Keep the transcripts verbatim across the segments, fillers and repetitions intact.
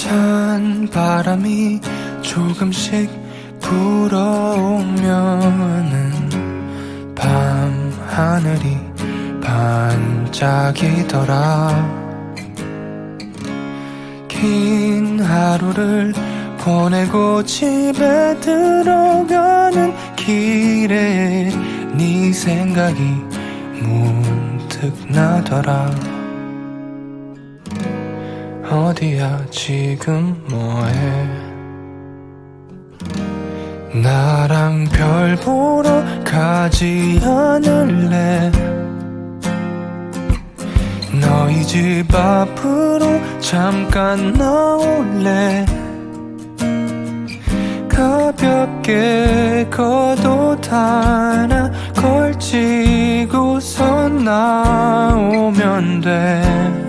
찬 바람이 조금씩 불어오면은 밤 하늘이 반짝이더라. 긴 하루를 보내고 집에 들어가는 길에 네 생각이 문득 나더라. 어디야 지금 뭐해? 나랑 별 보러 가지 않을래? 너희 집 앞으로 잠깐 나올래? 가볍게 겉옷 하나 걸치고서 나오면 돼.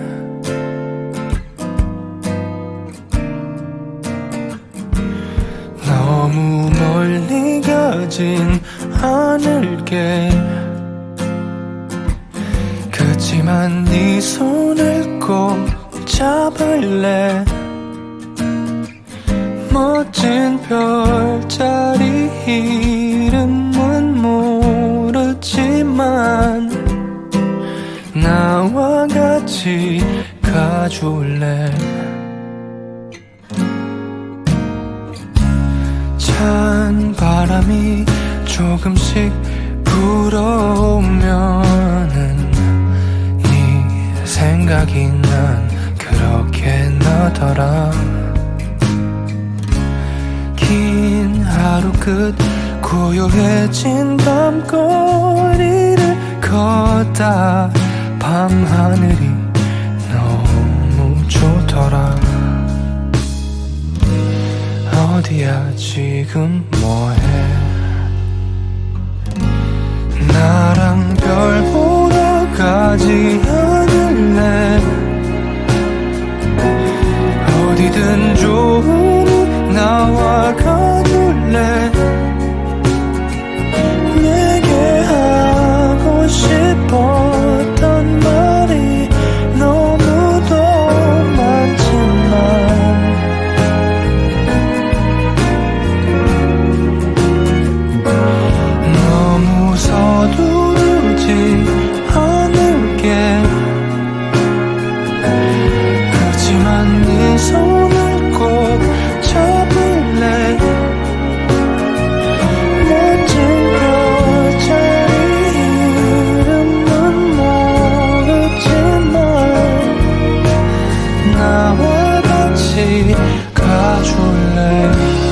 너무 멀리 가진 않을게. 그치만 네 손을 꼭 잡을래. 멋진 별자리 이름은 모르지만 나와 같이 가줄래. 찬 바람이 조금씩 불어오면은 네 생각이 난 그렇게 나더라. 긴 하루 끝 고요해진 밤거리를 걷다 밤하늘이 너무 좋더라. 어디야 지금 뭐해? 나랑 별 보러 가지 않을래? 어디든 좋으니 나와 가줄래? 내게 하고 싶었던 말이 너무도 많지만 너무 서두르지 않을게. 그치만 네 손을 꼭 잡을래. 멋진 별자리 이름은 모르지만 나와 같이 가줄래.